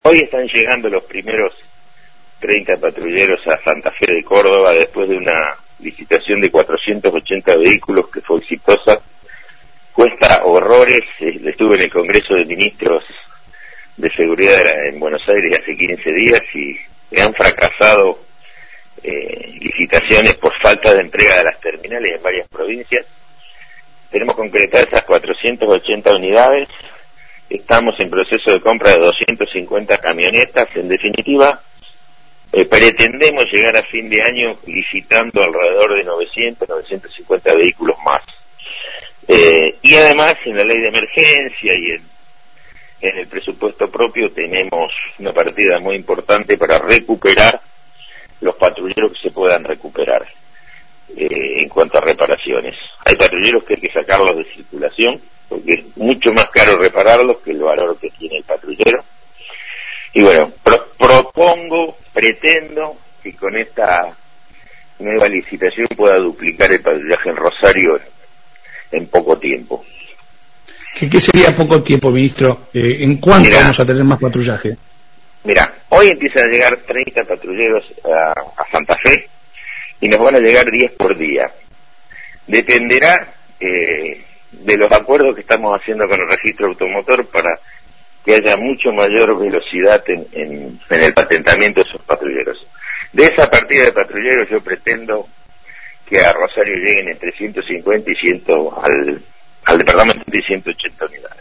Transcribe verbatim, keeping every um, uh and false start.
Hoy están llegando los primeros treinta patrulleros a Santa Fe de Córdoba después de una licitación de cuatrocientos ochenta vehículos que fue exitosa. Cuesta horrores, estuve en el Congreso de Ministros de Seguridad en Buenos Aires hace quince días y han fracasado eh, licitaciones por falta de entrega de las terminales en varias provincias. Tenemos concretadas esas cuatrocientas ochenta unidades, estamos en proceso de compra de doscientas cincuenta camionetas. En definitiva, eh, pretendemos llegar a fin de año licitando alrededor de novecientos, novecientos cincuenta vehículos más. Eh, y además en la ley de emergencia y en, en el presupuesto propio tenemos una partida muy importante para recuperar los patrulleros que se puedan recuperar eh, en cuanto a reparaciones. Hay patrulleros que hay que sacarlos de circulación porque es mucho más caro repararlos que el valor que tiene el patrullero. Y bueno, pro, propongo, pretendo que con esta nueva licitación pueda duplicar el patrullaje en Rosario en, en poco tiempo. ¿Qué, qué sería poco tiempo, ministro? Eh, ¿En cuánto mirá, vamos a tener más patrullaje? Mira, hoy empiezan a llegar treinta patrulleros a, a Santa Fe y nos van a llegar diez por día. Dependerá eh, de los acuerdos que estamos haciendo con el registro automotor para que haya mucho mayor velocidad en, en, en el patentamiento de esos patrulleros. De esa partida de patrulleros yo pretendo que a Rosario lleguen entre ciento cincuenta y cien al, al departamento de ciento ochenta unidades.